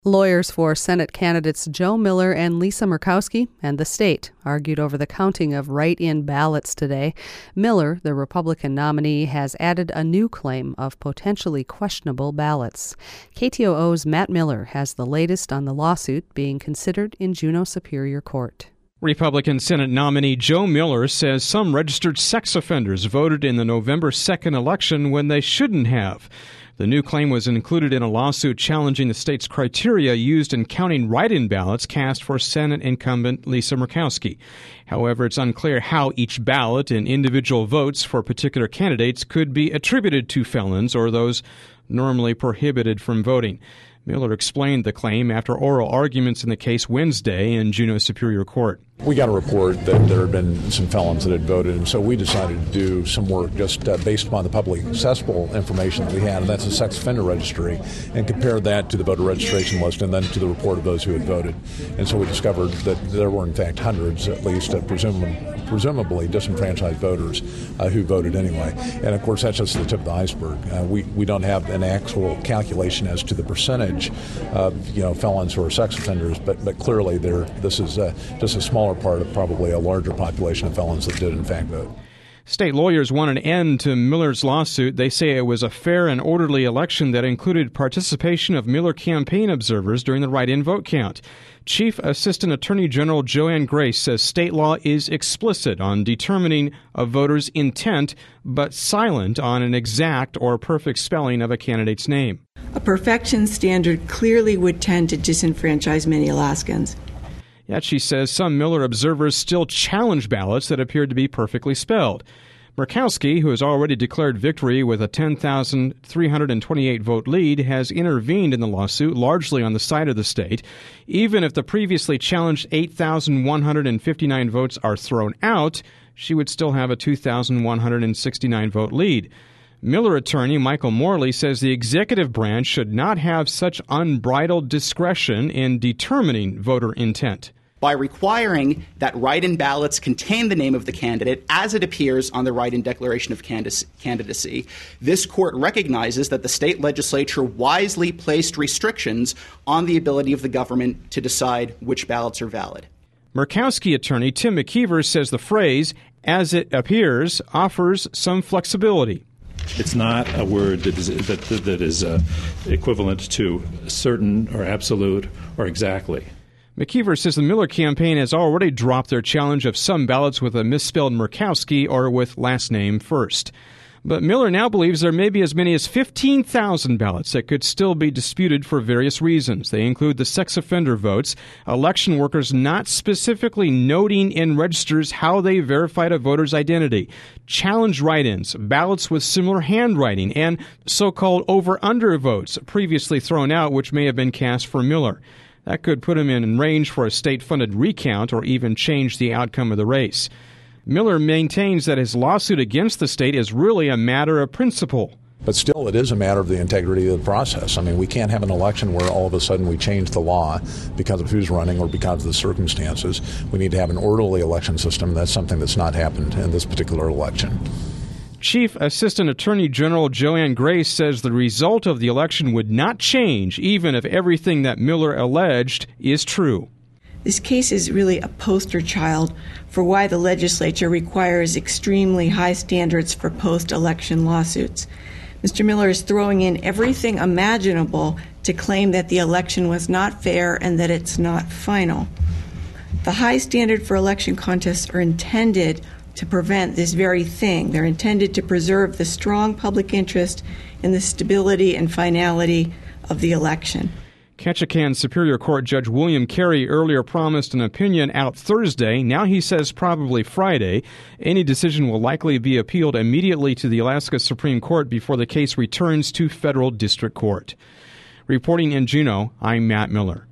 Lawyers for Senate candidates Joe Miller and Lisa Murkowski and the state argued over the counting of write-in ballots today. Miller, the Republican nominee, has added a new claim of potentially questionable ballots. KTOO's Matt Miller has the latest on the lawsuit being considered in Juneau Superior Court. Republican Senate nominee Joe Miller says some registered sex offenders voted in the November 2nd election when they shouldn't have. The new claim was included in a lawsuit challenging the state's criteria used in counting write-in ballots cast for Senate incumbent Lisa Murkowski. However, it's unclear how each ballot and individual votes for particular candidates could be attributed to felons or those normally prohibited from voting. Miller explained the claim after oral arguments in the case Wednesday in Juneau Superior Court. We got a report that there had been some felons that had voted, and so we decided to do some work just based upon the publicly accessible information that we had, and that's a sex offender registry, and compared that to the voter registration list and then to the report of those who had voted. And so we discovered that there were, in fact, hundreds, at least, presumably disenfranchised voters who voted anyway. And, of course, that's just the tip of the iceberg. We don't have an actual calculation as to the percentage of felons who are sex offenders, but clearly this is just a smaller part of probably a larger population of felons that did in fact vote. State lawyers want an end to Miller's lawsuit. They say it was a fair and orderly election that included participation of Miller campaign observers during the write-in vote count. Chief Assistant Attorney General Joanne Grace says state law is explicit on determining a voter's intent, but silent on an exact or perfect spelling of a candidate's name. A perfection standard clearly would tend to disenfranchise many Alaskans. Yet she says some Miller observers still challenge ballots that appeared to be perfectly spelled. Murkowski, who has already declared victory with a 10,328 vote lead, has intervened in the lawsuit largely on the side of the state. Even if the previously challenged 8,159 votes are thrown out, she would still have a 2,169 vote lead. Miller attorney Michael Morley says the executive branch should not have such unbridled discretion in determining voter intent. By requiring that write-in ballots contain the name of the candidate as it appears on the write-in declaration of candidacy, this court recognizes that the state legislature wisely placed restrictions on the ability of the government to decide which ballots are valid. Murkowski attorney Tim McKeever says the phrase, "as it appears," offers some flexibility. It's not a word that is equivalent to certain or absolute or exactly. McKeever says the Miller campaign has already dropped their challenge of some ballots with a misspelled Murkowski or with last name first. But Miller now believes there may be as many as 15,000 ballots that could still be disputed for various reasons. They include the sex offender votes, election workers not specifically noting in registers how they verified a voter's identity, challenge write-ins, ballots with similar handwriting, and so-called over-under votes previously thrown out which may have been cast for Miller. That could put him in range for a state-funded recount or even change the outcome of the race. Miller maintains that his lawsuit against the state is really a matter of principle. But still, it is a matter of the integrity of the process. I mean, we can't have an election where all of a sudden we change the law because of who's running or because of the circumstances. We need to have an orderly election system. That's something that's not happened in this particular election. Chief Assistant Attorney General Joanne Grace says the result of the election would not change even if everything that Miller alleged is true. This case is really a poster child for why the legislature requires extremely high standards for post-election lawsuits. Mr. Miller is throwing in everything imaginable to claim that the election was not fair and that it's not final. The high standard for election contests are intended to prevent this very thing. They're intended to preserve the strong public interest in the stability and finality of the election. Ketchikan Superior Court Judge William Carey earlier promised an opinion out Thursday. Now he says probably Friday. Any decision will likely be appealed immediately to the Alaska Supreme Court before the case returns to federal district court. Reporting in Juneau, I'm Matt Miller.